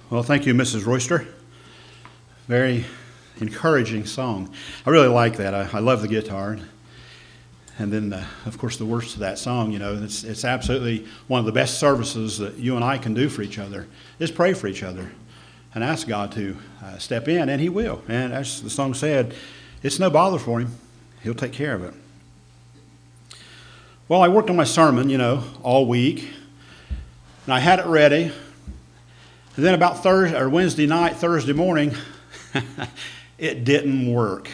Well, thank you, Mrs. Royster. Very encouraging song. I really like that. I love the guitar. And then, of course, the words to that song, it's absolutely one of the best services that you and I can do for each other is pray for each other and ask God to step in, and He will. And as the song said, it's no bother for Him. He'll take care of it. Well, I worked on my sermon, all week, and I had it ready. And then about Wednesday night, Thursday morning, it didn't work.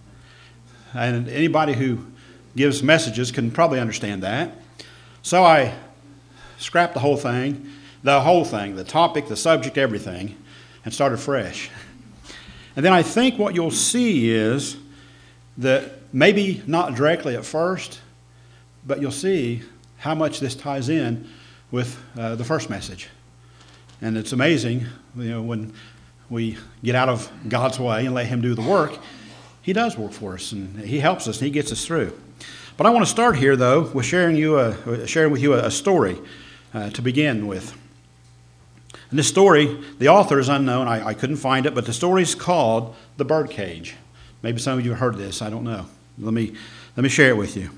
And anybody who gives messages can probably understand that. So I scrapped the whole thing, the topic, the subject, everything, and started fresh. And then I think what you'll see is that maybe not directly at first, but you'll see how much this ties in with the first message. And it's amazing, when we get out of God's way and let Him do the work, He does work for us, and He helps us, and He gets us through. But I want to start here, though, with sharing with you a story to begin with. And this story, the author is unknown. I couldn't find it, but the story is called The Birdcage. Maybe some of you have heard this. I don't know. Let me share it with you.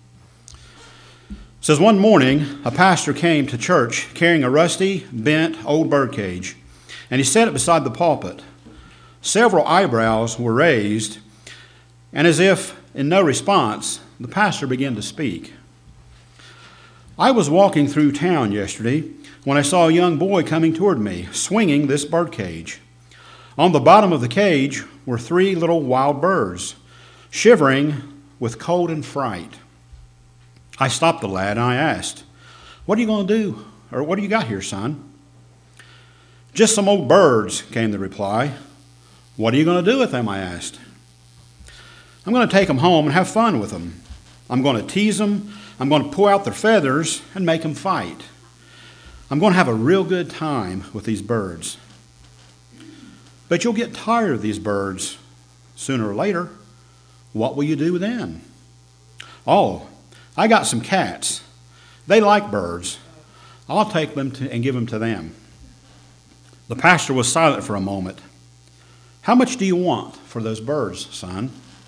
It says, one morning, a pastor came to church carrying a rusty, bent, old birdcage, and he set it beside the pulpit. Several eyebrows were raised, and as if in no response, the pastor began to speak. I was walking through town yesterday when I saw a young boy coming toward me, swinging this birdcage. On the bottom of the cage were 3 little wild birds, shivering with cold and fright. I stopped the lad and I asked, "What are you going to do? Or what do you got here, son?" "Just some old birds," came the reply. "What are you going to do with them?" I asked. "I'm going to take them home and have fun with them. I'm going to tease them. I'm going to pull out their feathers and make them fight. I'm going to have a real good time with these birds." "But you'll get tired of these birds sooner or later. What will you do then?" "Oh, I got some cats. They like birds. I'll take them and give them to them." The pastor was silent for a moment. "How much do you want for those birds, son?"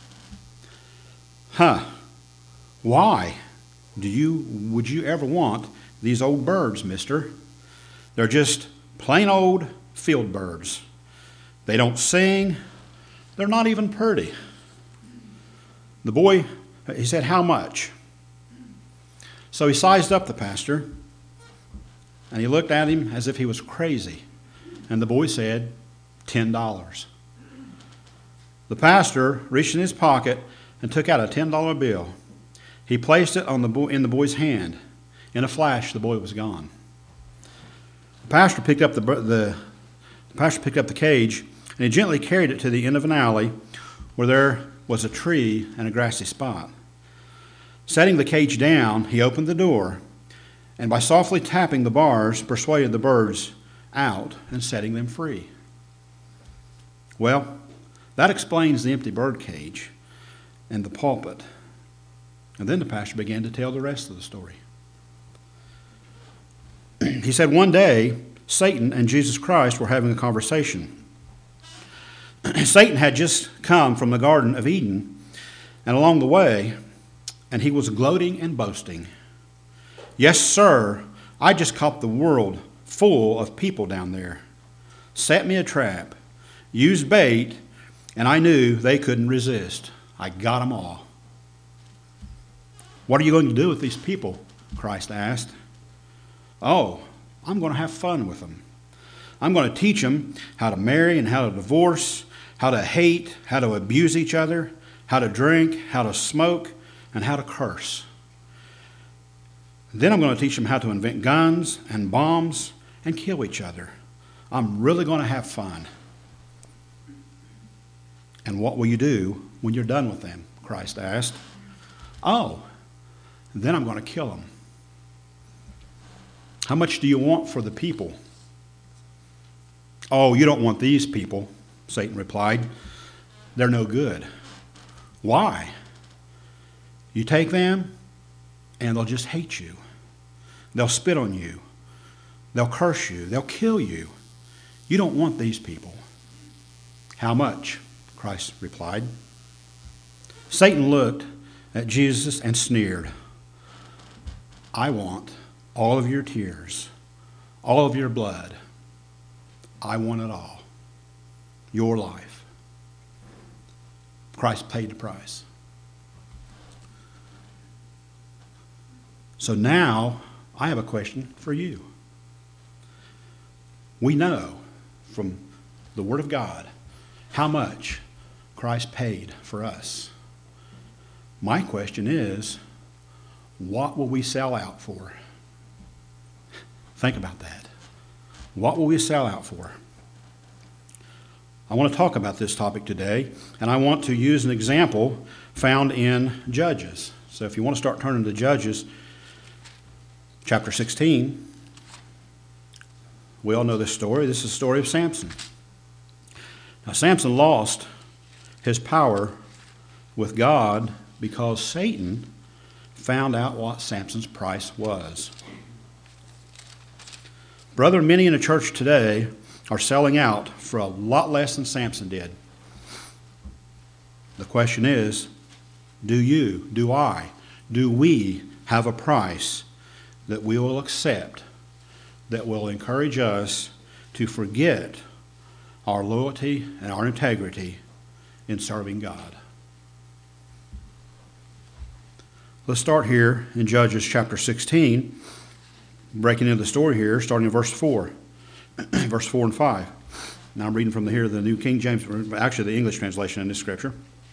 "Why would you ever want these old birds, mister? They're just plain old field birds. They don't sing. They're not even pretty." The boy, he said, "How much?" So he sized up the pastor, and he looked at him as if he was crazy. And the boy said, $10. The pastor reached in his pocket and took out a $10 bill. He placed it in the boy's hand. In a flash, the boy was gone. The pastor picked up the cage, and he gently carried it to the end of an alley where there was a tree and a grassy spot. Setting the cage down, he opened the door, and by softly tapping the bars, persuaded the birds out and setting them free. Well, that explains the empty bird cage and the pulpit. And then the pastor began to tell the rest of the story. He said one day, Satan and Jesus Christ were having a conversation. Satan had just come from the Garden of Eden, and along the way, and he was gloating and boasting. "Yes, sir, I just caught the world full of people down there. Set me a trap, used bait, and I knew they couldn't resist. I got them all." "What are you going to do with these people?" Christ asked. "Oh, I'm going to have fun with them. I'm going to teach them how to marry and how to divorce, how to hate, how to abuse each other, how to drink, how to smoke, and how to curse. Then I'm going to teach them how to invent guns and bombs and kill each other. I'm really going to have fun." "And what will you do when you're done with them?" Christ asked. "Oh, then I'm going to kill them." "How much do you want for the people?" "Oh, you don't want these people," Satan replied. "They're no good." "Why?" "You take them, and they'll just hate you. They'll spit on you. They'll curse you. They'll kill you. You don't want these people. How much? Christ replied. Satan looked at Jesus and sneered. I want all of your tears, all of your blood. I want it all. Your life. Christ paid the price. So now I have a question for you. We know from the Word of God how much Christ paid for us. My question is, what will we sell out for? Think about that. What will we sell out for? I want to talk about this topic today, and I want to use an example found in Judges. So if you want to start turning to Judges, chapter 16, we all know this story. This is the story of Samson. Now, Samson lost his power with God because Satan found out what Samson's price was. Brethren, many in the church today are selling out for a lot less than Samson did. The question is, do you, do I, do we have a price that we will accept that will encourage us to forget our loyalty and our integrity in serving God? Let's start here in Judges chapter 16, breaking into the story here, starting in verse 4. Verse 4 and 5. Now I'm reading from the New King James, actually the English translation in this scripture.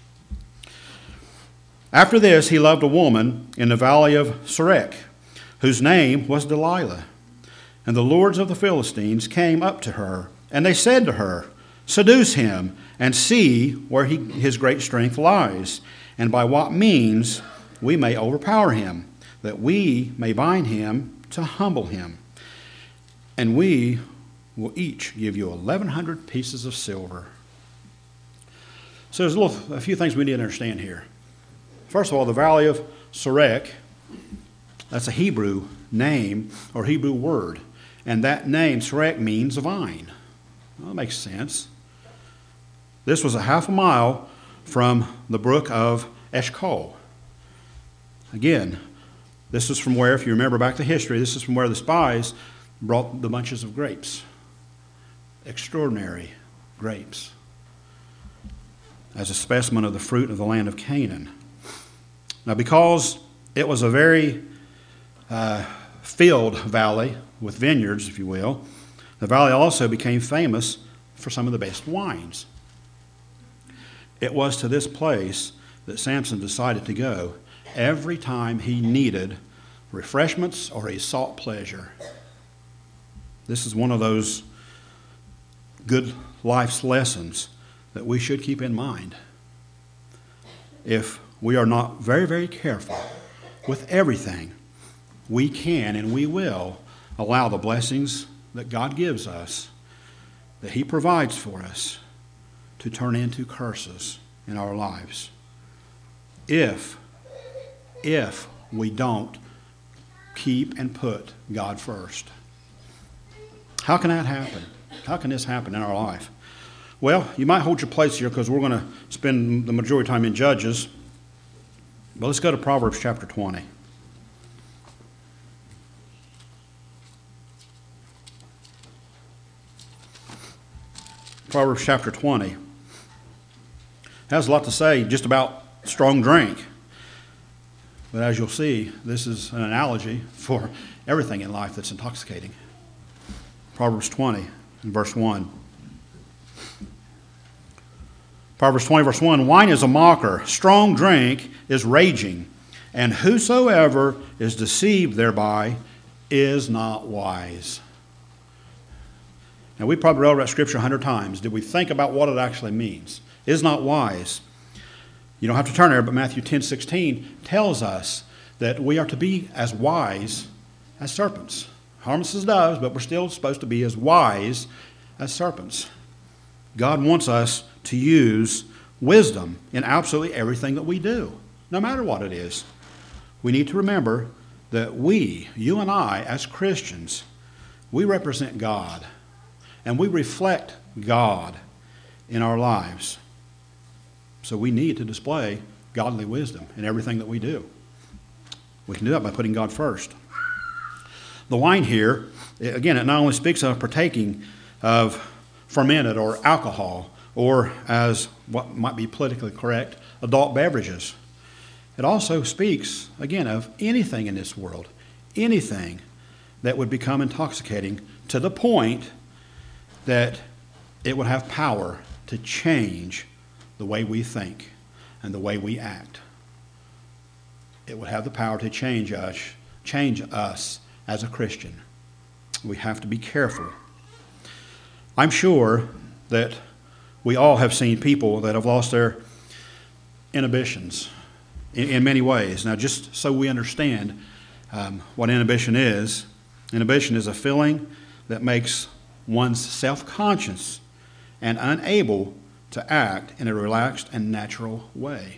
After this, he loved a woman in the valley of Sorek, whose name was Delilah. And the lords of the Philistines came up to her, and they said to her, Seduce him, and see where his great strength lies, and by what means we may overpower him, that we may bind him to humble him. And we will each give you 1,100 pieces of silver. So there's a few things we need to understand here. First of all, the valley of Sorek, that's a Hebrew name or Hebrew word. And that name, Sorek, means vine. Well, that makes sense. This was a half a mile from the brook of Eshcol. Again, this is from where, if you remember back to history, this is from where the spies brought the bunches of grapes. Extraordinary grapes. As a specimen of the fruit of the land of Canaan. Now, because it was a very filled valley with vineyards, if you will, the valley also became famous for some of the best wines. It was to this place that Samson decided to go every time he needed refreshments or he sought pleasure. This is one of those good life's lessons that we should keep in mind. If we are not very, very careful with everything, we can and we will allow the blessings that God gives us, that He provides for us, to turn into curses in our lives. If we don't keep and put God first. How can that happen? How can this happen in our life? Well, you might hold your place here because we're going to spend the majority of time in Judges. But let's go to Proverbs chapter 20. Proverbs chapter 20 has a lot to say just about strong drink. But as you'll see, this is an analogy for everything in life that's intoxicating. Proverbs 20 and verse 1. Proverbs 20 verse 1, wine is a mocker, strong drink is raging, and whosoever is deceived thereby is not wise. Now, we probably read that scripture 100 times. Did we think about what it actually means? Is not wise. You don't have to turn there, but Matthew 10:16 tells us that we are to be as wise as serpents. Harmless as doves, but we're still supposed to be as wise as serpents. God wants us to use wisdom in absolutely everything that we do, no matter what it is. We need to remember that we, you and I, as Christians, we represent God. and we reflect God in our lives. So we need to display godly wisdom in everything that we do. We can do that by putting God first. The wine here, again, it not only speaks of partaking of fermented or alcohol, or as what might be politically correct, adult beverages. It also speaks, again, of anything in this world, anything that would become intoxicating to the point that it would have power to change the way we think and the way we act. It would have the power to change us as a Christian. We have to be careful. I'm sure that we all have seen people that have lost their inhibitions in many ways. Now, just so we understand what inhibition is a feeling that makes one's self-conscious and unable to act in a relaxed and natural way.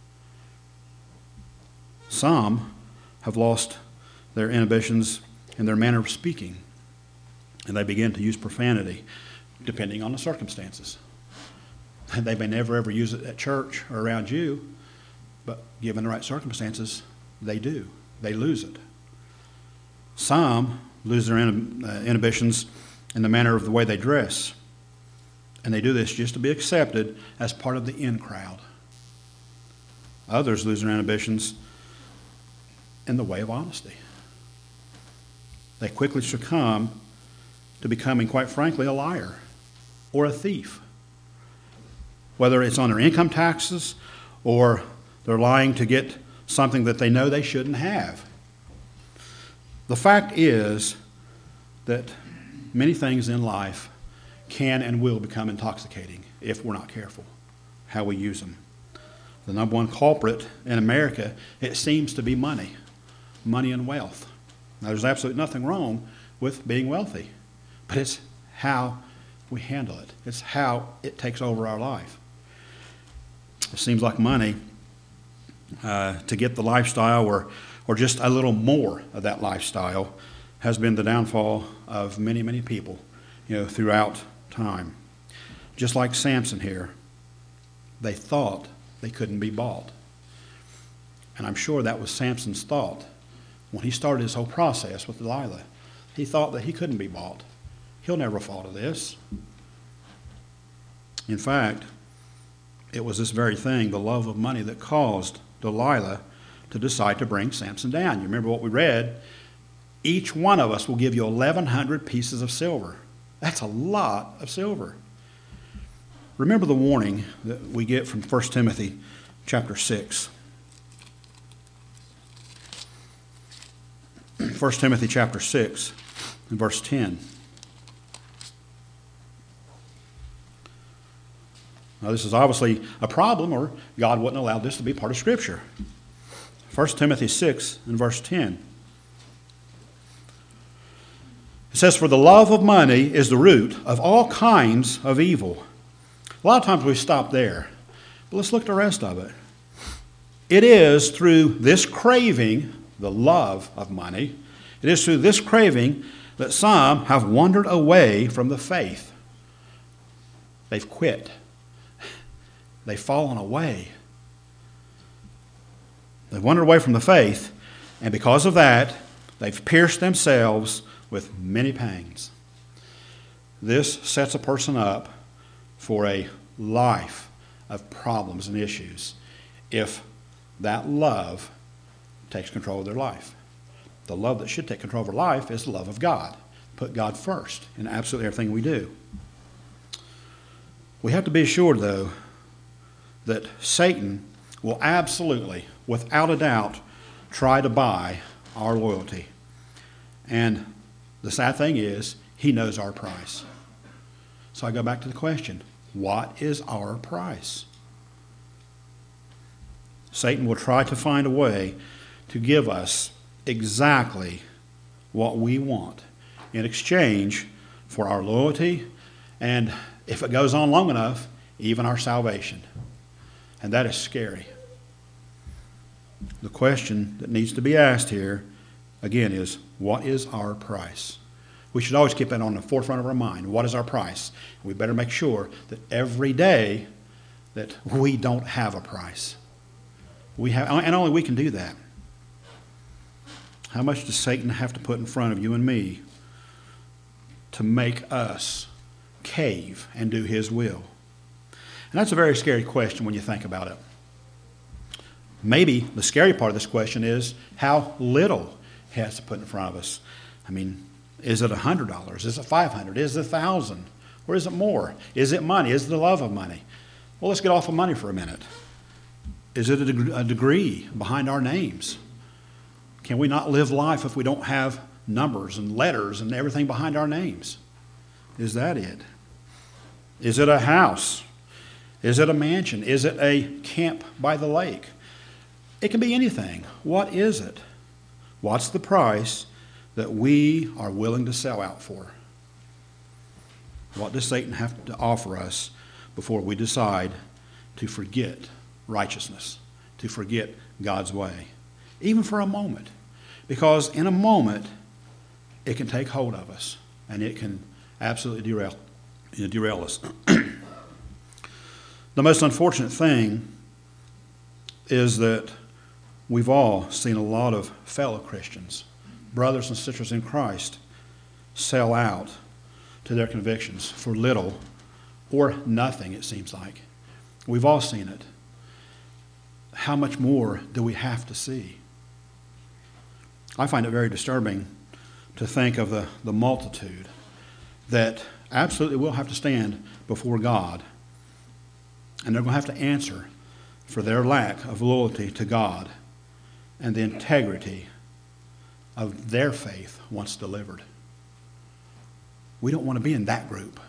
Some have lost their inhibitions in their manner of speaking, and they begin to use profanity, depending on the circumstances. They may never ever use it at church or around you, but given the right circumstances, they do. They lose it. Some lose their inhibitions in the manner of the way they dress, and they do this just to be accepted as part of the in crowd. Others lose their inhibitions in the way of honesty. They quickly succumb to becoming, quite frankly, a liar or a thief. Whether it's on their income taxes or they're lying to get something that they know they shouldn't have. The fact is that many things in life can and will become intoxicating if we're not careful how we use them. The number one culprit in America, it seems to be money and wealth. Now, there's absolutely nothing wrong with being wealthy, but it's how we handle it. It's how it takes over our life. It seems like money to get the lifestyle or just a little more of that lifestyle has been the downfall of many, many people, throughout time. Just like Samson here, they thought they couldn't be bought. And I'm sure that was Samson's thought when he started his whole process with Delilah. He thought that he couldn't be bought. He'll never fall to this. In fact, it was this very thing, the love of money, that caused Delilah to decide to bring Samson down. You remember what we read? Each one of us will give you 1,100 pieces of silver. That's a lot of silver. Remember the warning that we get from 1 Timothy chapter 6. 1 Timothy chapter 6 and verse 10. Now, this is obviously a problem, or God wouldn't allow this to be part of Scripture. 1 Timothy 6 and verse 10. It says, "For the love of money is the root of all kinds of evil." A lot of times we stop there. But let's look at the rest of it. It is through this craving, the love of money, it is through this craving that some have wandered away from the faith. They've quit. They've fallen away. They've wandered away from the faith, and because of that, they've pierced themselves with many pangs. This sets a person up for a life of problems and issues if that love takes control of their life. The love that should take control of our life is the love of God. Put God first in absolutely everything we do. We have to be assured, though, that Satan will absolutely, without a doubt, try to buy our loyalty. And the sad thing is, he knows our price. So I go back to the question, what is our price? Satan will try to find a way to give us exactly what we want in exchange for our loyalty, and if it goes on long enough, even our salvation. And that is scary. The question that needs to be asked here, again, is what is our price? We should always keep that on the forefront of our mind. What is our price? We better make sure that every day that we don't have a price. And only we can do that. How much does Satan have to put in front of you and me to make us cave and do his will? And that's a very scary question when you think about it. Maybe the scary part of this question is how little he has to put in front of us. I mean, is it $100? Is it $500? Is it $1,000? Or is it more? Is it money? Is it the love of money? Well, let's get off of money for a minute. Is it a degree behind our names? Can we not live life if we don't have numbers and letters and everything behind our names? Is that it? Is it a house? Is it a mansion? Is it a camp by the lake? It can be anything. What is it? What's the price that we are willing to sell out for? What does Satan have to offer us before we decide to forget righteousness, to forget God's way, even for a moment? Because in a moment, it can take hold of us, and it can absolutely derail us. The most unfortunate thing is that we've all seen a lot of fellow Christians, brothers and sisters in Christ, sell out to their convictions for little or nothing, it seems like. We've all seen it. How much more do we have to see? I find it very disturbing to think of the multitude that absolutely will have to stand before God, and they're going to have to answer for their lack of loyalty to God and the integrity of their faith once delivered. We don't want to be in that group.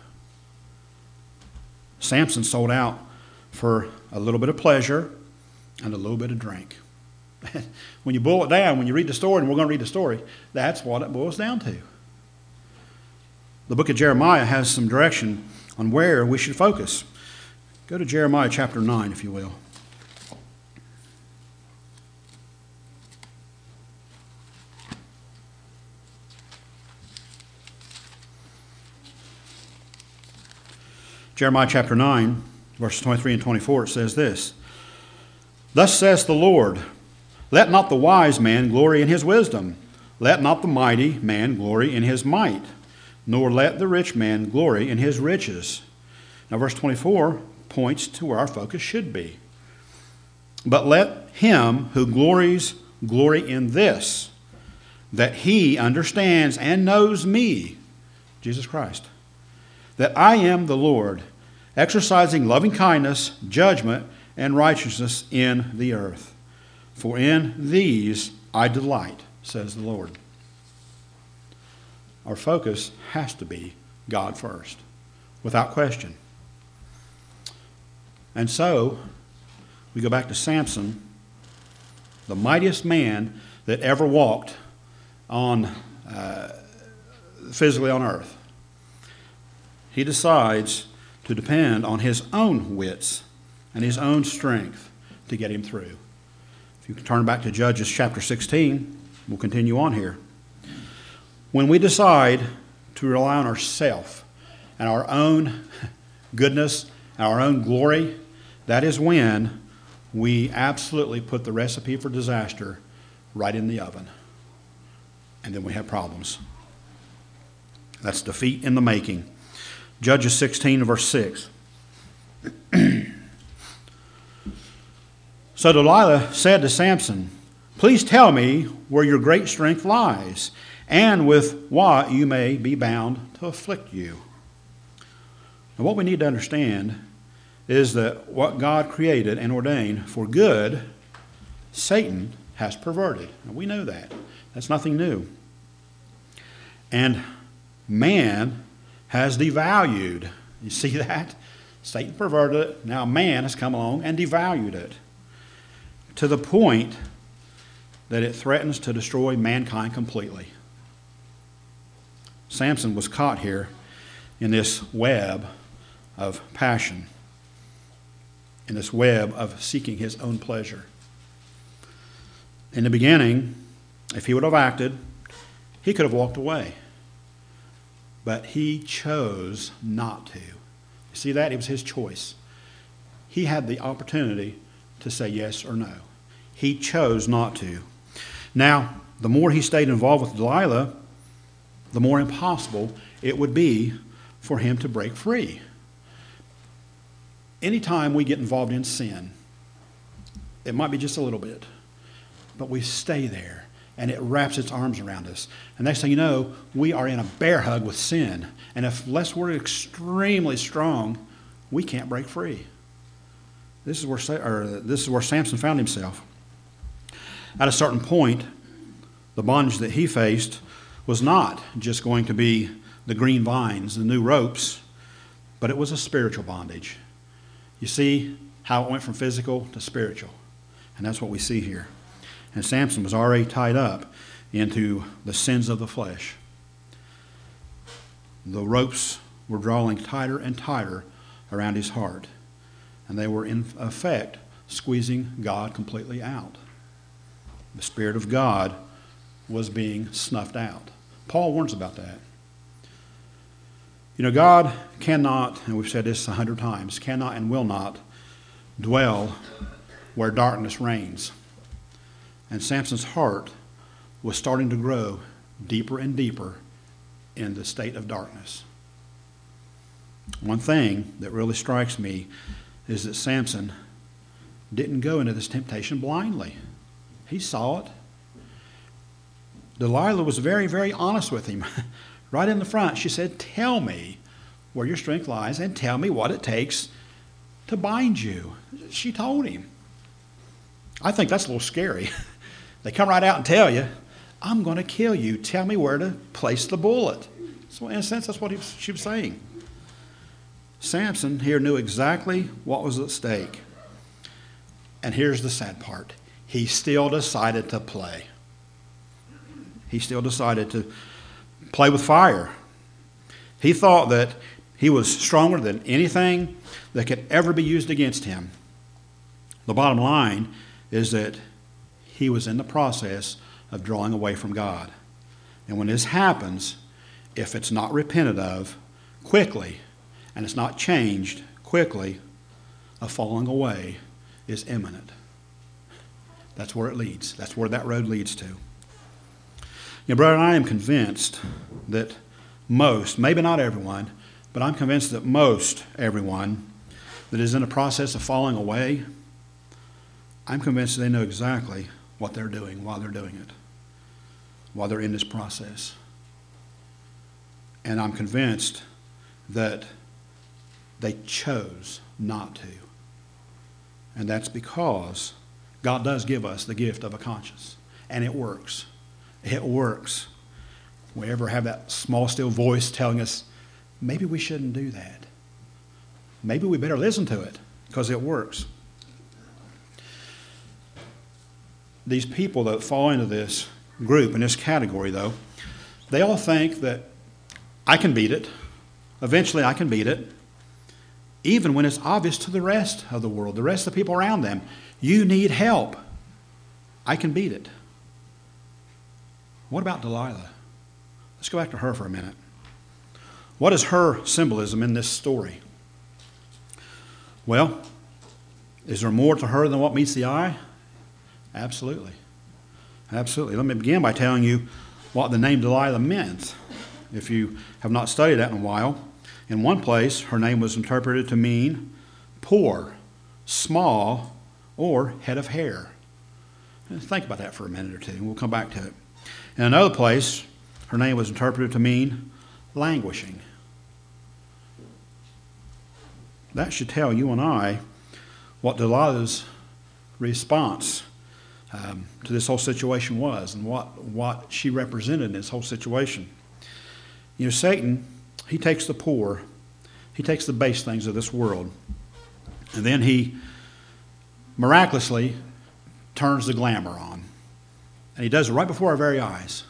Samson sold out for a little bit of pleasure and a little bit of drink. When you boil it down, when you read the story, and we're going to read the story, that's what it boils down to. The book of Jeremiah has some direction on where we should focus. Go to Jeremiah chapter 9, if you will. Jeremiah chapter 9, verses 23 and 24, it says this: Thus says the Lord, let not the wise man glory in his wisdom, let not the mighty man glory in his might, nor let the rich man glory in his riches. Now verse 24 points to where our focus should be. But let him who glories glory in this, that he understands and knows me, Jesus Christ, that I am the Lord, exercising loving kindness, judgment, and righteousness in the earth. For in these I delight, says the Lord. Our focus has to be God first, without question. And so, we go back to Samson, the mightiest man that ever walked physically on earth. He decides to depend on his own wits and his own strength to get him through. If you can turn back to Judges chapter 16, we'll continue on here. When we decide to rely on ourselves and our own goodness and our own glory, that is when we absolutely put the recipe for disaster right in the oven. And then we have problems. That's defeat in the making. Judges 16, verse 6. So Delilah said to Samson, please tell me where your great strength lies, and with what you may be bound to afflict you. Now, what we need to understand is that what God created and ordained for good, Satan has perverted. Now, we know that. That's nothing new. And man has devalued. You see that? Satan perverted it. Now man has come along and devalued it to the point that it threatens to destroy mankind completely. Samson was caught here in this web of passion, in this web of seeking his own pleasure. In the beginning, if he would have acted, he could have walked away. but he chose not to. You see that? It was his choice. He had the opportunity to say yes or no. He chose not to. Now, the more he stayed involved with Delilah, the more impossible it would be for him to break free. Anytime we get involved in sin, it might be just a little bit, but we stay there and it wraps its arms around us. And next thing you know, we are in a bear hug with sin. And unless we're extremely strong, we can't break free. This is where Samson found himself. At a certain point, the bondage that he faced was not just going to be the green vines, the new ropes, but it was a spiritual bondage. You see how it went from physical to spiritual. And that's what we see here. And Samson was already tied up into the sins of the flesh. The ropes were drawing tighter and tighter around his heart. And they were, in effect, squeezing God completely out. The Spirit of God was being snuffed out. Paul warns about that. You know, God cannot, and we've said this 100 times, cannot and will not dwell where darkness reigns. And Samson's heart was starting to grow deeper and deeper in the state of darkness. One thing that really strikes me is that Samson didn't go into this temptation blindly. He saw it. Delilah was very, very honest with him. Right in the front, she said, "Tell me where your strength lies and tell me what it takes to bind you." She told him. I think that's a little scary. They come right out and tell you, "I'm going to kill you. Tell me where to place the bullet." So in a sense, that's what she was saying. Samson here knew exactly what was at stake. And here's the sad part. He still decided to play. He still decided to play with fire. He thought that he was stronger than anything that could ever be used against him. The bottom line is that he was in the process of drawing away from God. And when this happens, if it's not repented of quickly, and it's not changed quickly, a falling away is imminent. That's where it leads. That's where that road leads to. You know, brother, I am convinced that most, maybe not everyone, but I'm convinced that most everyone that is in a process of falling away, I'm convinced they know exactly what they're doing while they're doing it, while they're in this process. And I'm convinced that they chose not to. And that's because God does give us the gift of a conscience. And it works. It works. We ever have that small, still voice telling us, maybe we shouldn't do that. Maybe we better listen to it because it works. These people that fall into this group, in this category, though, they all think that I can beat it. Eventually I can beat it. Even when it's obvious to the rest of the world, the rest of the people around them, you need help. I can beat it. What about Delilah? Let's go back to her for a minute. What is her symbolism in this story? Well, is there more to her than what meets the eye? Absolutely. Absolutely. Let me begin by telling you what the name Delilah meant, if you have not studied that in a while. In one place, her name was interpreted to mean poor, small, or head of hair. Think about that for a minute or two, and we'll come back to it. In another place, her name was interpreted to mean languishing. That should tell you and I what Delilah's response to this whole situation was and what she represented in this whole situation. You know, Satan, he takes the poor, he takes the base things of this world, and then he miraculously turns the glamour on. And he does it right before our very eyes.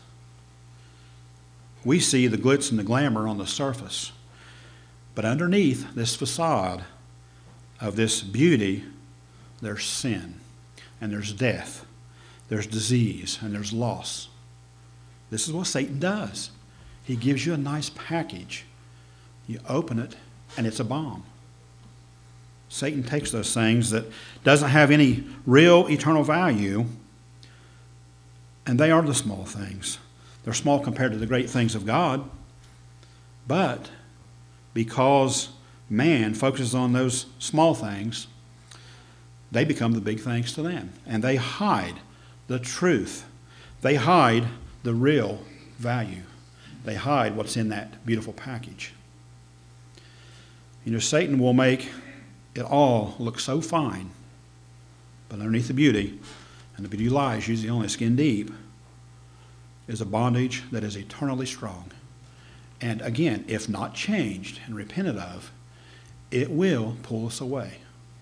We see the glitz and the glamour on the surface, but underneath this facade of this beauty, there's sin, and there's death, there's disease, and there's loss. This is what Satan does. He gives you a nice package. You open it, and it's a bomb. Satan takes those things that doesn't have any real eternal value, and they are the small things. They're small compared to the great things of God. But because man focuses on those small things, they become the big things to them. And they hide the truth. They hide the real value. They hide what's in that beautiful package. You know, Satan will make it all look so fine, but underneath the beauty, and the beauty lies usually only skin deep, is a bondage that is eternally strong. And again, if not changed and repented of, it will pull us away.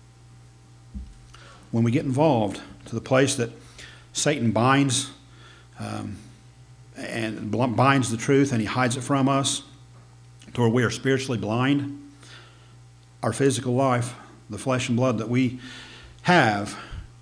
When we get involved to the place that Satan binds and binds the truth and he hides it from us to where we are spiritually blind, our physical life, the flesh and blood that we have,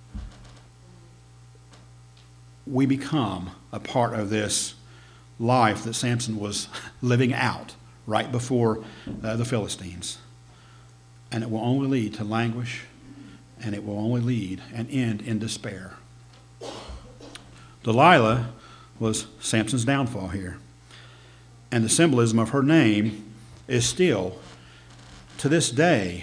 we become a part of this life that Samson was living out right before the Philistines. And it will only lead to languish, and it will only lead and end in despair. Delilah was Samson's downfall here. And the symbolism of her name is still, to this day,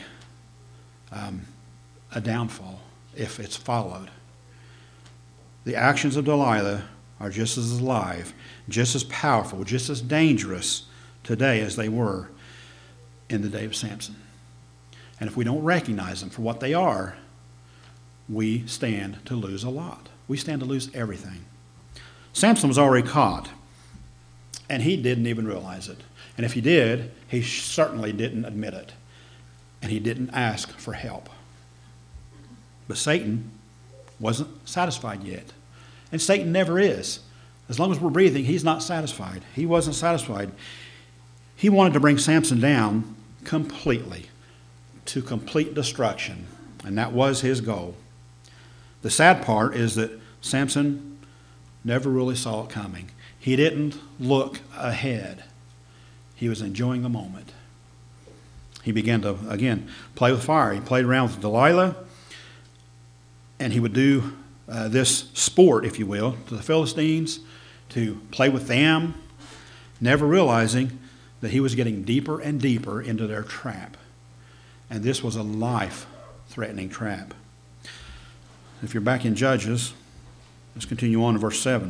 a downfall if it's followed. The actions of Delilah are just as alive, just as powerful, just as dangerous today as they were in the day of Samson. And if we don't recognize them for what they are, we stand to lose a lot. We stand to lose everything. Samson was already caught, and he didn't even realize it. And if he did, he certainly didn't admit it. And he didn't ask for help. But Satan wasn't satisfied yet. And Satan never is. As long as we're breathing, he's not satisfied. He wasn't satisfied. He wanted to bring Samson down completely, to complete destruction. And that was his goal. The sad part is that Samson never really saw it coming. He didn't look ahead. He was enjoying the moment. He began to, again, play with fire. He played around with Delilah, and he would do this sport, if you will, to the Philistines, to play with them, never realizing that he was getting deeper and deeper into their trap. And this was a life-threatening trap. If you're back in Judges, let's continue on to verse 7.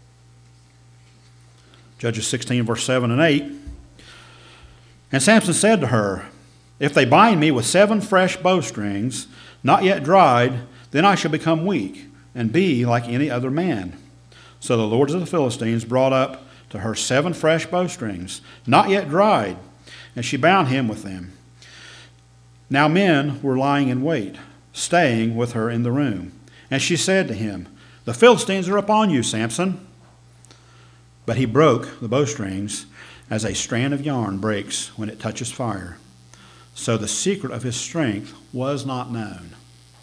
Judges 16, verse 7 and 8. And Samson said to her, if they bind me with 7 fresh bowstrings, not yet dried, then I shall become weak and be like any other man. So the lords of the Philistines brought up to her 7 fresh bowstrings, not yet dried, and she bound him with them. Now men were lying in wait, staying with her in the room. And she said to him, the Philistines are upon you, Samson. But he broke the bowstrings as a strand of yarn breaks when it touches fire. So the secret of his strength was not known.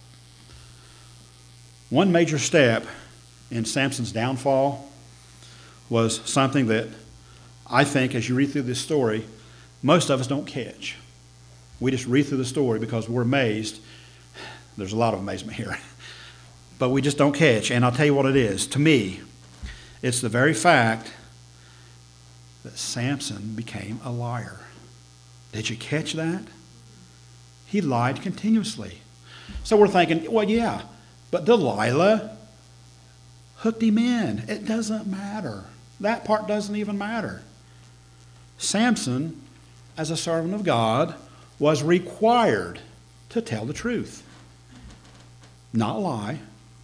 One major step in Samson's downfall was something that I think, as you read through this story, most of us don't catch. We just read through the story because we're amazed. There's a lot of amazement here. But we just don't catch. And I'll tell you what it is. To me, it's the very fact that Samson became a liar. Did you catch that? He lied continuously. So we're thinking, well, yeah, but Delilah hooked him in. It doesn't matter. That part doesn't even matter. Samson, as a servant of God, was required to tell the truth, not lie.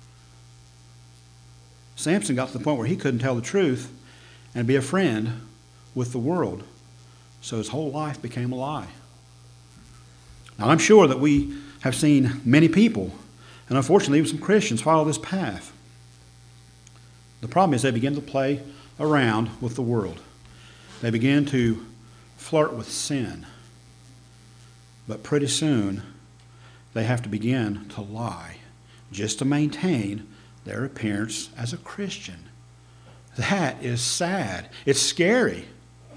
Samson got to the point where he couldn't tell the truth and be a friend with the world. So his whole life became a lie. Now, I'm sure that we have seen many people, and unfortunately even some Christians, follow this path. The problem is they begin to play around with the world. They begin to flirt with sin. But pretty soon, they have to begin to lie just to maintain their appearance as a Christian. That is sad. It's scary.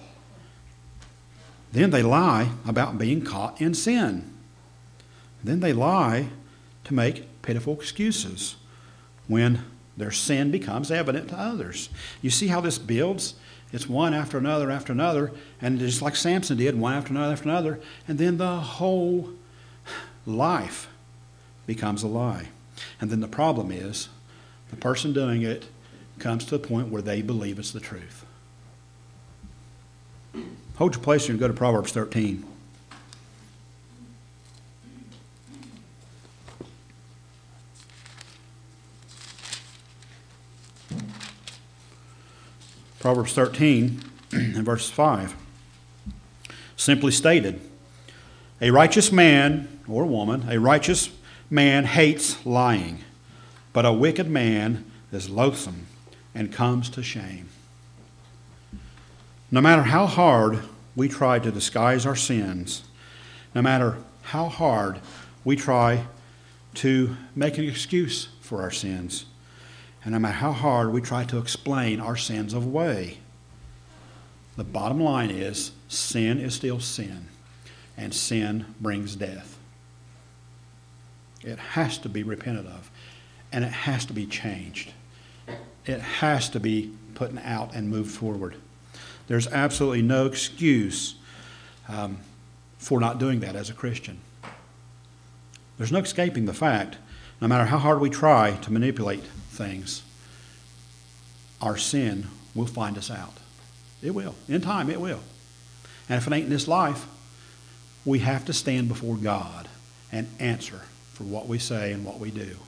Then they lie about being caught in sin. Then they lie to make pitiful excuses when their sin becomes evident to others. You see how this builds? It's one after another, and just like Samson did, one after another, and then the whole life becomes a lie. And then the problem is, the person doing it comes to a point where they believe it's the truth. Hold your place here and go to Proverbs 13. Proverbs 13 and verse 5. Simply stated, a righteous man or woman, a righteous man hates lying, but a wicked man is loathsome and comes to shame. No matter how hard we try to disguise our sins, no matter how hard we try to make an excuse for our sins, and no matter how hard we try to explain our sins away, the bottom line is sin is still sin, and sin brings death. It has to be repented of, and it has to be changed. It has to be put out and moved forward. There's absolutely no excuse for not doing that as a Christian. There's no escaping the fact, no matter how hard we try to manipulate things, our sin will find us out. It will. In time, it will. And if it ain't in this life, we have to stand before God and answer for what we say and what we do.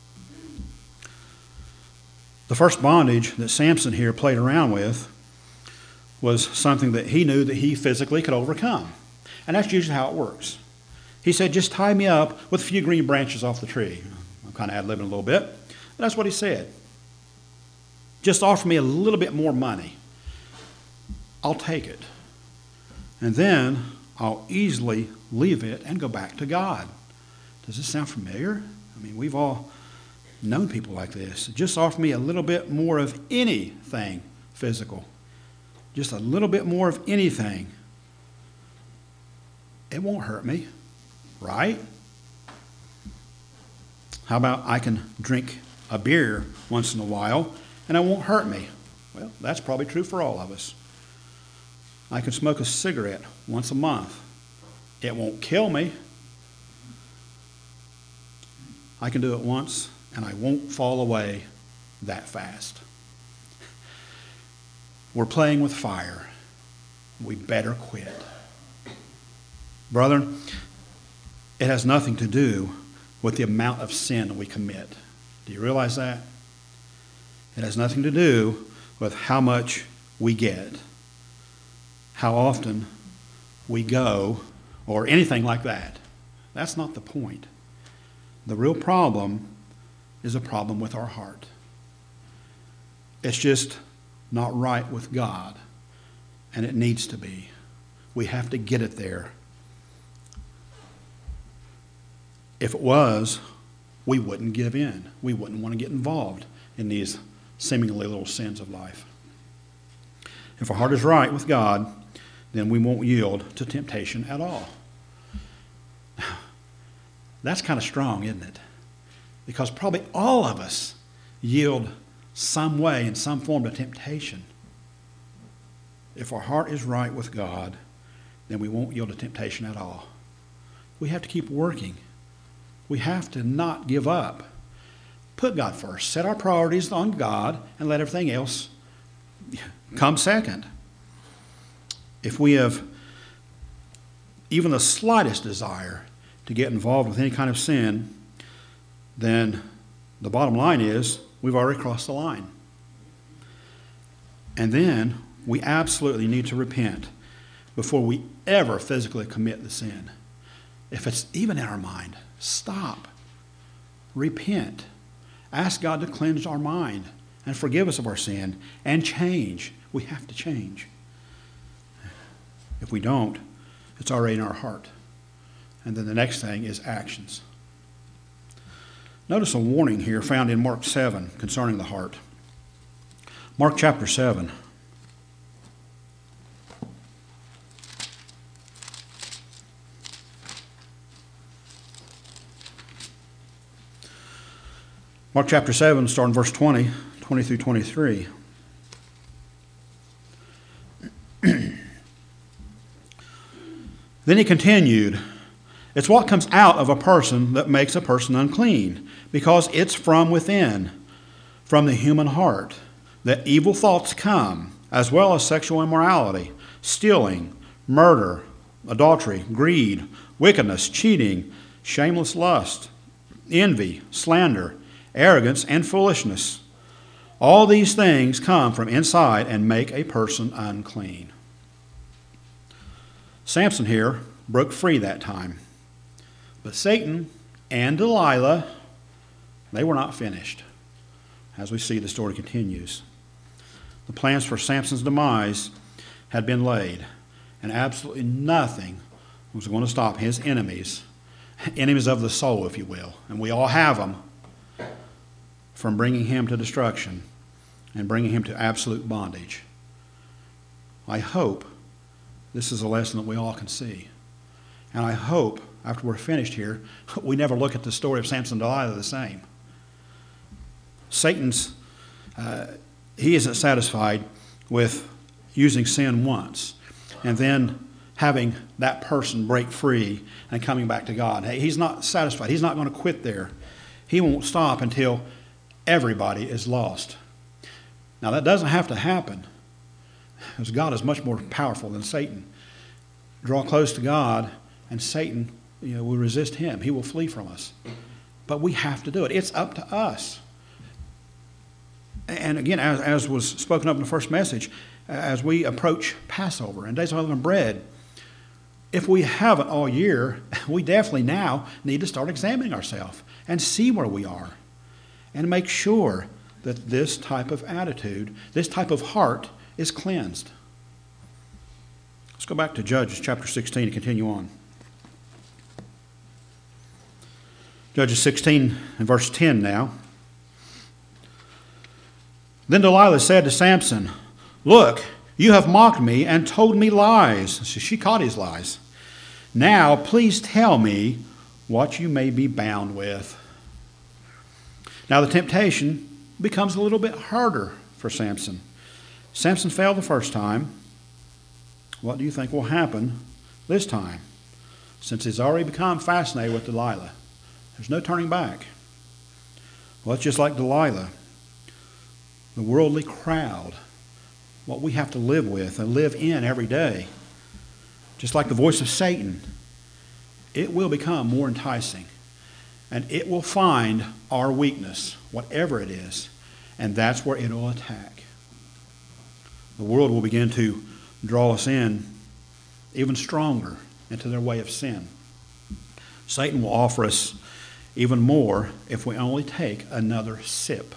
The first bondage that Samson here played around with was something that he knew that he physically could overcome. And that's usually how it works. He said, just tie me up with a few green branches off the tree. I'm kind of ad-libbing a little bit. But that's what he said. Just offer me a little bit more money. I'll take it. And then I'll easily leave it and go back to God. Does this sound familiar? I mean, we've all known people like this. Just offer me a little bit more of anything physical. Just a little bit more of anything. It won't hurt me, right? How about I can drink a beer once in a while and it won't hurt me? Well, that's probably true for all of us. I can smoke a cigarette once a month. It won't kill me. I can do it once and I won't fall away that fast. We're playing with fire. We better quit. Brethren, it has nothing to do with the amount of sin we commit. Do you realize that? It has nothing to do with how much we get, how often we go, or anything like that. That's not the point. The real problem is a problem with our heart. It's just not right with God, and it needs to be. We have to get it there. If it was, we wouldn't give in. We wouldn't want to get involved in these seemingly little sins of life. If our heart is right with God, then we won't yield to temptation at all. That's kind of strong, isn't it? Because probably all of us yield some way, in some form, to temptation. If our heart is right with God, then we won't yield to temptation at all. We have to keep working. We have to not give up. Put God first. Set our priorities on God and let everything else come second. If we have even the slightest desire to get involved with any kind of sin, then the bottom line is we've already crossed the line. And then we absolutely need to repent before we ever physically commit the sin. If it's even in our mind, stop. Repent. Ask God to cleanse our mind and forgive us of our sin and change. We have to change. If we don't, it's already in our heart. And then the next thing is actions. Notice a warning here found in Mark 7 concerning the heart. Mark chapter 7. Mark chapter 7, starting verse 20 through 23. Then he continued, it's what comes out of a person that makes a person unclean, because it's from within, from the human heart, that evil thoughts come, as well as sexual immorality, stealing, murder, adultery, greed, wickedness, cheating, shameless lust, envy, slander, arrogance, and foolishness. All these things come from inside and make a person unclean. Samson here broke free that time. But Satan and Delilah, they were not finished. As we see, the story continues. The plans for Samson's demise had been laid, and absolutely nothing was going to stop his enemies of the soul, if you will, and we all have them, from bringing him to destruction and bringing him to absolute bondage. I hope this is a lesson that we all can see. And I hope, after we're finished here, we never look at the story of Samson and Delilah the same. Satan's, he isn't satisfied with using sin once and then having that person break free and coming back to God. Hey, he's not satisfied. He's not going to quit there. He won't stop until everybody is lost. Now, that doesn't have to happen, because God is much more powerful than Satan. Draw close to God, and Satan, will resist him. He will flee from us. But we have to do it. It's up to us. And again, as was spoken of in the first message, as we approach Passover and Days of Unleavened Bread, if we haven't all year, we definitely now need to start examining ourselves and see where we are and make sure that this type of attitude, this type of heart is cleansed. Let's go back to Judges chapter 16 and continue on. Judges 16 and verse 10 now. Then Delilah said to Samson, look, you have mocked me and told me lies. So she caught his lies. Now, please tell me what you may be bound with. Now, the temptation becomes a little bit harder for Samson. Samson failed the first time. What do you think will happen this time? Since he's already become fascinated with Delilah, there's no turning back. Well, it's just like Delilah. The worldly crowd, what we have to live with and live in every day, just like the voice of Satan, it will become more enticing. And it will find our weakness, whatever it is, and that's where it will attack. The world will begin to draw us in even stronger into their way of sin. Satan will offer us even more if we only take another sip,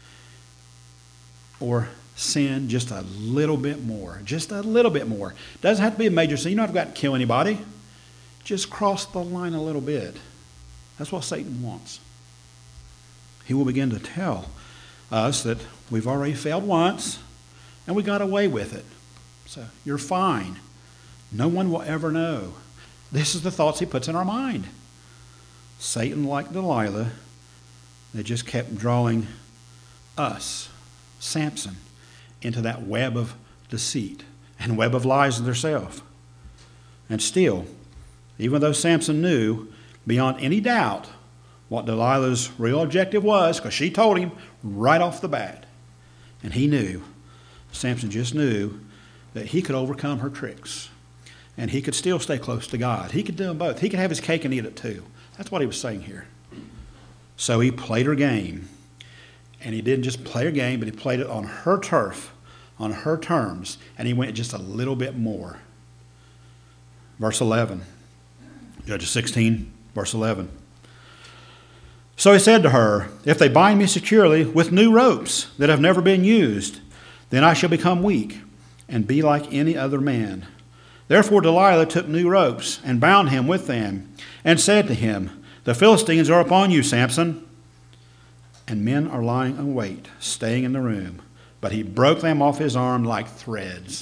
or sin just a little bit more. Just a little bit more. Doesn't have to be a major sin. You don't have got to kill anybody. Just cross the line a little bit. That's what Satan wants. He will begin to tell us that we've already failed once and we got away with it. So you're fine. No one will ever know. This is the thoughts he puts in our mind. Satan, like Delilah, they just kept drawing us, Samson, into that web of deceit and web of lies in themselves. And still, even though Samson knew beyond any doubt what Delilah's real objective was, because she told him right off the bat, and he knew, Samson just knew that he could overcome her tricks, and he could still stay close to God. He could do them both. He could have his cake and eat it too. That's what he was saying here. So he played her game. And he didn't just play her game, but he played it on her turf, on her terms, and he went just a little bit more. Verse 11, Judges 16, verse 11. So he said to her, if they bind me securely with new ropes that have never been used, then I shall become weak and be like any other man. Therefore Delilah took new ropes and bound him with them and said to him, the Philistines are upon you, Samson. And men are lying in wait, staying in the room. But he broke them off his arm like threads.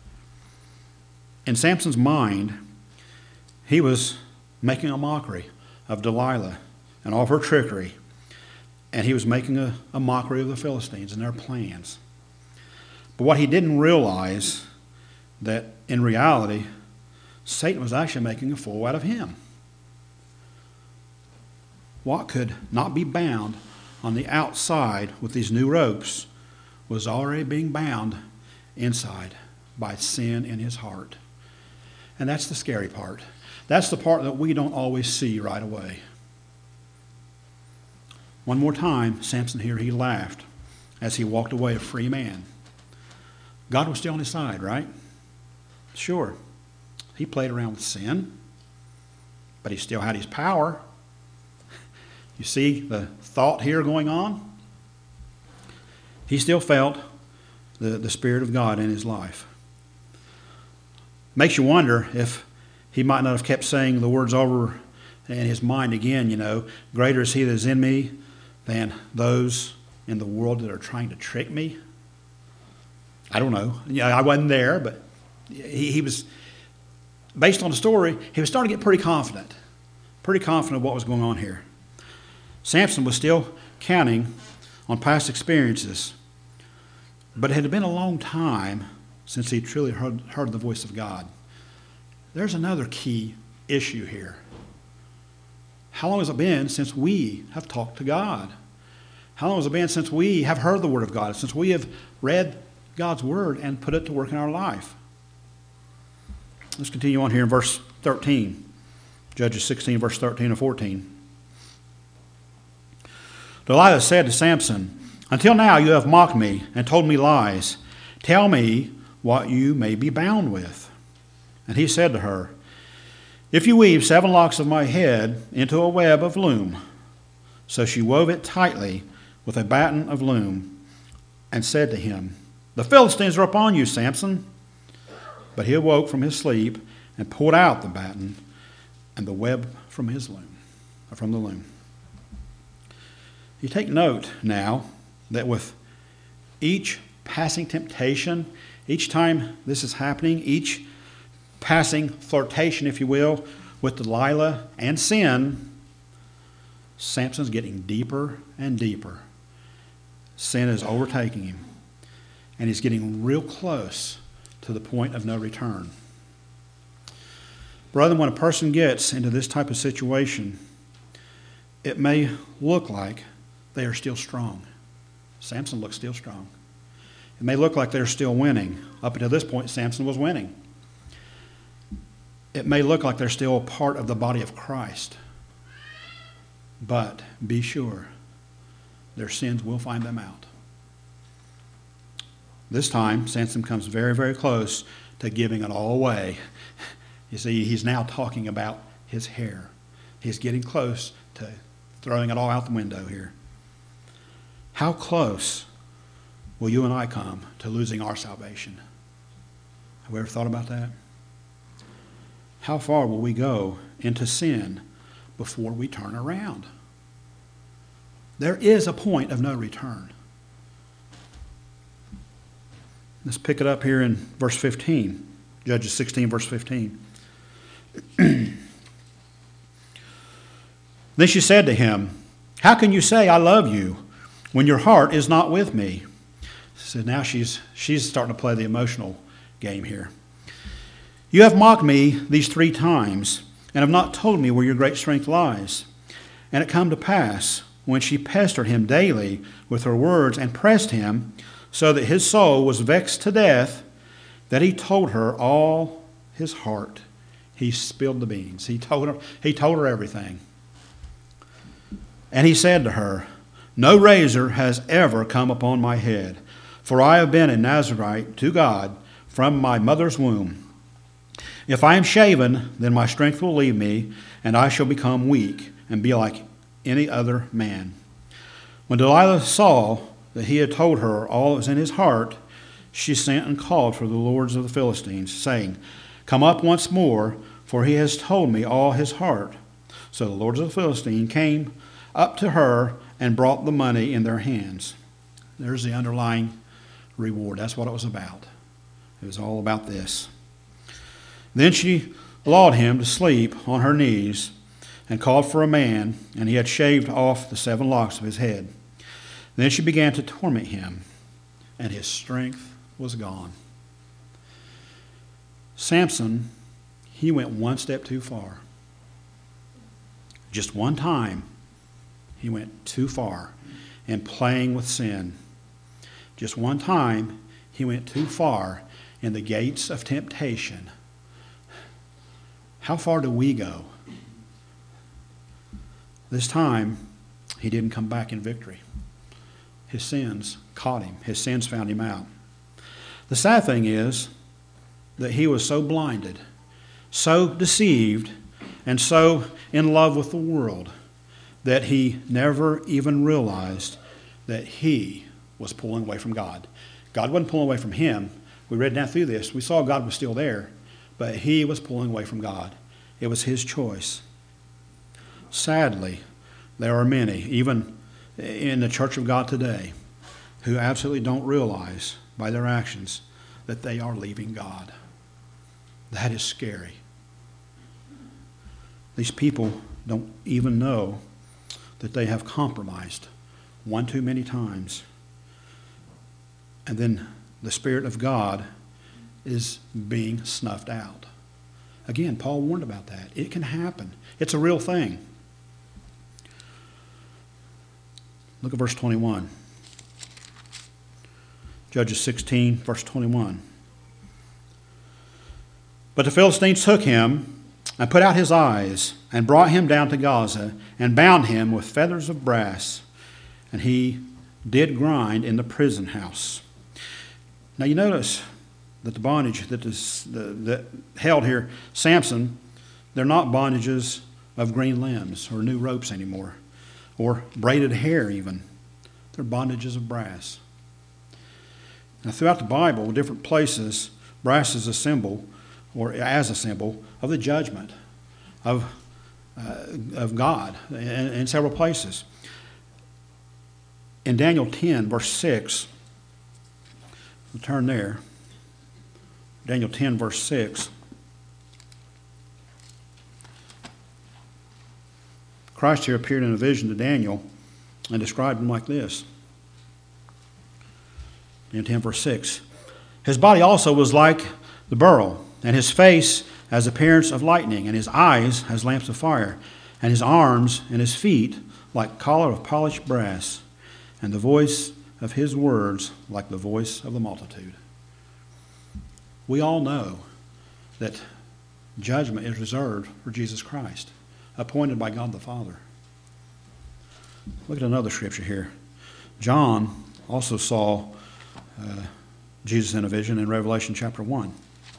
In Samson's mind, he was making a mockery of Delilah and all of her trickery. And he was making a mockery of the Philistines and their plans. But what he didn't realize, that in reality, Satan was actually making a fool out of him. What could not be bound on the outside with these new ropes was already being bound inside by sin in his heart. And that's the scary part. That's the part that we don't always see right away. One more time, Samson here, he laughed as he walked away a free man. God was still on his side, right? Sure. He played around with sin, but he still had his power. You see the thought here going on? He still felt the Spirit of God in his life. Makes you wonder if he might not have kept saying the words over in his mind again, greater is he that is in me than those in the world that are trying to trick me. I don't know. I wasn't there, but he was, based on the story, he was starting to get pretty confident of what was going on here. Samson was still counting on past experiences, but it had been a long time since he truly heard the voice of God. There's another key issue here. How long has it been since we have talked to God? How long has it been since we have heard the Word of God, since we have read God's Word and put it to work in our life? Let's continue on here in verse 13. Judges 16, verse 13 and 14. Delilah said to Samson, "Until now you have mocked me and told me lies. Tell me what you may be bound with." And he said to her, "If you weave 7 locks of my head into a web of loom." So she wove it tightly with a batten of loom and said to him, "The Philistines are upon you, Samson." But he awoke from his sleep and pulled out the batten and the web from the loom. You take note now that with each passing temptation, each time this is happening, each passing flirtation, if you will, with Delilah and sin, Samson's getting deeper and deeper. Sin is overtaking him, and he's getting real close to the point of no return. Brother, when a person gets into this type of situation, it may look like they are still strong. Samson looks still strong. It may look like they're still winning. Up until this point, Samson was winning. It may look like they're still a part of the body of Christ. But be sure, their sins will find them out. This time, Samson comes very, very close to giving it all away. You see, he's now talking about his hair. He's getting close to throwing it all out the window here. How close will you and I come to losing our salvation? Have we ever thought about that? How far will we go into sin before we turn around? There is a point of no return. Let's pick it up here in verse 15. Judges 16, verse 15. Then she said to him, "How can you say I love you when your heart is not with me?" So now she's starting to play the emotional game here. "You have mocked me these 3 times and have not told me where your great strength lies. And it come to pass, when she pestered him daily with her words and pressed him, so that his soul was vexed to death, that he told her all his heart." He spilled the beans. He told her everything. And he said to her, "No razor has ever come upon my head, for I have been a Nazarite to God from my mother's womb. If I am shaven, then my strength will leave me, and I shall become weak and be like any other man." When Delilah saw that he had told her all that was in his heart, she sent and called for the lords of the Philistines, saying, "Come up once more, for he has told me all his heart." So the lords of the Philistines came up to her and brought the money in their hands. There's the underlying reward. That's what it was about. It was all about this. Then she lulled him to sleep on her knees and called for a man, and he had shaved off the 7 locks of his head. then she began to torment him, and his strength was gone. Samson, he went one step too far. Just one time, he went too far in playing with sin. Just one time, he went too far in the gates of temptation. How far do we go? This time, he didn't come back in victory. His sins caught him. His sins found him out. The sad thing is that he was so blinded, so deceived, and so in love with the world that he never even realized that he was pulling away from God. God wasn't pulling away from him. We read down through this. We saw God was still there, but he was pulling away from God. It was his choice. Sadly, there are many, even in the church of God today, who absolutely don't realize by their actions that they are leaving God. That is scary. These people don't even know that they have compromised one too many times. And then the Spirit of God is being snuffed out. Again, Paul warned about that. It can happen. It's a real thing. Look at verse 21. Judges 16, verse 21. But the Philistines took him and put out his eyes and brought him down to Gaza and bound him with feathers of brass. And he did grind in the prison house. Now you notice that the bondage that held here Samson, they're not bondages of green limbs or new ropes anymore, or braided hair even. They're bondages of brass. Now throughout the Bible, different places, brass is a symbol, or as a symbol, of the judgment of God in several places. In Daniel 10, verse 6, we'll turn there. Daniel 10, verse 6. Christ here appeared in a vision to Daniel and described him like this. Daniel 10, verse 6. His body also was like the beryl, and his face as appearance of lightning, and his eyes as lamps of fire, and his arms and his feet like collar of polished brass, and the voice of his words like the voice of the multitude. We all know that judgment is reserved for Jesus Christ, appointed by God the Father. Look at another scripture here. John also saw Jesus in a vision in Revelation chapter 1.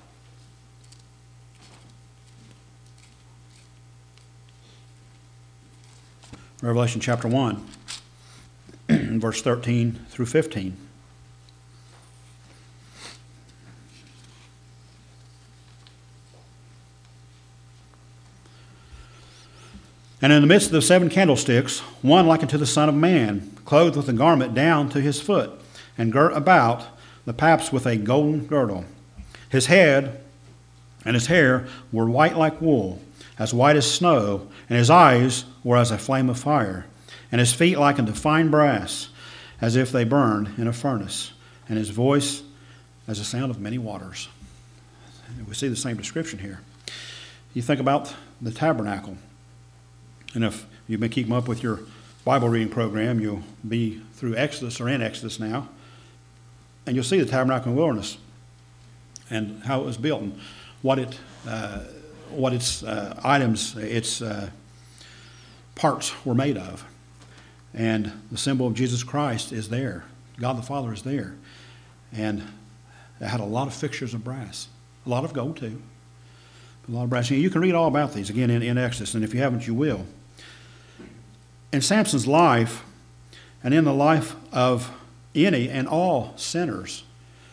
Revelation chapter 1, verse 13 through 15. And in the midst of the 7 candlesticks, one like unto the Son of Man, clothed with a garment down to his foot, and girt about the paps with a golden girdle. His head and his hair were white like wool, as white as snow, and his eyes were as a flame of fire, and his feet like unto fine brass, as if they burned in a furnace, and his voice as the sound of many waters. We see the same description here. You think about the tabernacle. And if you've been keeping up with your Bible reading program, you'll be through Exodus or in Exodus now, and you'll see the tabernacle in the wilderness and how it was built and what its items, its parts were made of. And the symbol of Jesus Christ is there. God the Father is there. And it had a lot of fixtures of brass, a lot of gold too, a lot of brass. You can read all about these again in Exodus, and if you haven't, you will. In Samson's life, and in the life of any and all sinners,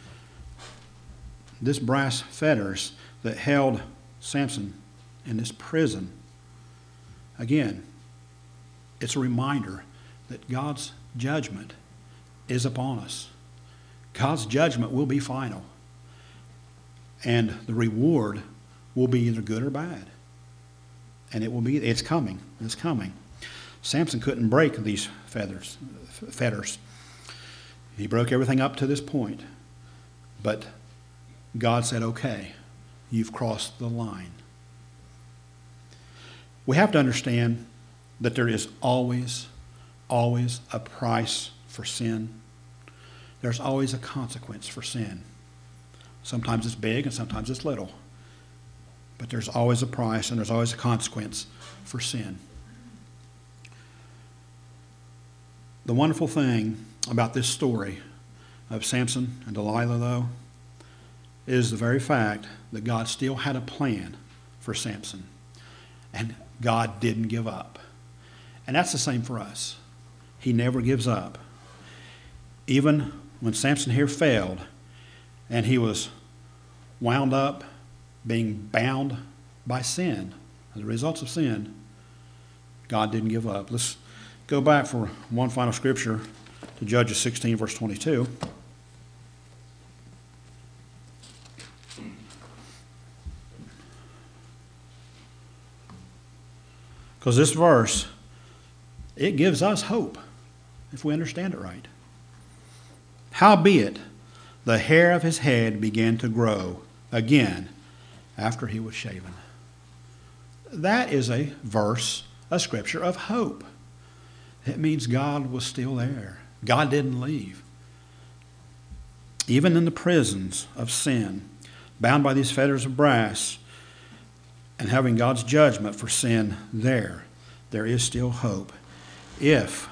this brass fetters that held Samson in this prison, again, it's a reminder that God's judgment is upon us. God's judgment will be final, and the reward will be either good or bad. And it's coming. It's coming. Samson couldn't break these fetters. He broke everything up to this point. But God said, okay, you've crossed the line. We have to understand that there is always a price for sin. There's always a consequence for sin. Sometimes it's big and sometimes it's little. But there's always a price and there's always a consequence for sin. The wonderful thing about this story of Samson and Delilah, though, is the very fact that God still had a plan for Samson. And God didn't give up. And that's the same for us. He never gives up. Even when Samson here failed and he was wound up being bound by sin, as a result of sin, God didn't give up. Let's go back for one final scripture to Judges 16, verse 22. Because this verse, it gives us hope if we understand it right. Howbeit, the hair of his head began to grow again after he was shaven. That is a verse, a scripture of hope. It means God was still there. God didn't leave. Even in the prisons of sin, bound by these fetters of brass, and having God's judgment for sin there is still hope. If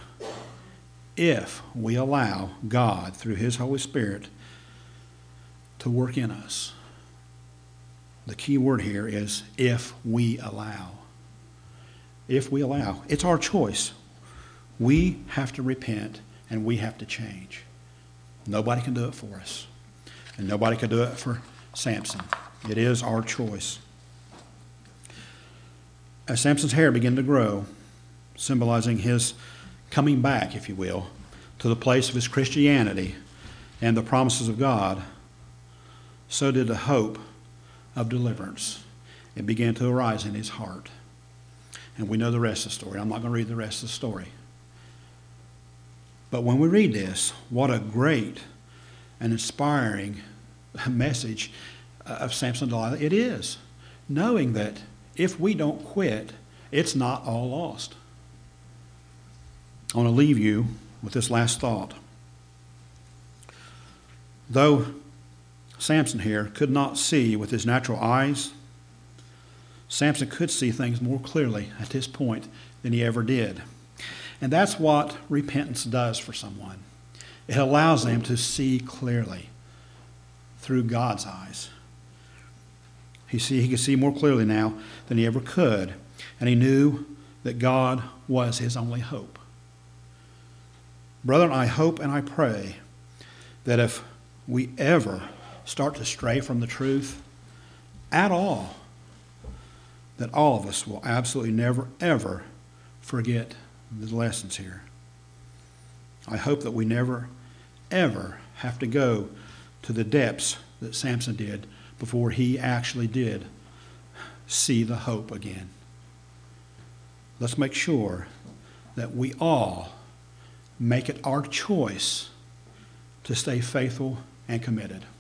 we allow God, through His Holy Spirit, to work in us. The key word here is if we allow. If we allow. It's our choice. We have to repent and we have to change. Nobody can do it for us. And nobody could do it for Samson. It is our choice. As Samson's hair began to grow, symbolizing his coming back, if you will, to the place of his Christianity and the promises of God, so did the hope of deliverance. It began to arise in his heart. And we know the rest of the story. I'm not going to read the rest of the story. But when we read this, what a great and inspiring message of Samson and Delilah it is. Knowing that if we don't quit, it's not all lost. I want to leave you with this last thought. Though Samson here could not see with his natural eyes, Samson could see things more clearly at this point than he ever did. And that's what repentance does for someone. It allows them to see clearly through God's eyes. He could see more clearly now than he ever could, and he knew that God was his only hope. Brethren, I hope and I pray that if we ever start to stray from the truth at all, that all of us will absolutely never, ever forget the lessons here. I hope that we never, ever have to go to the depths that Samson did before he actually did see the hope again. Let's make sure that we all make it our choice to stay faithful and committed.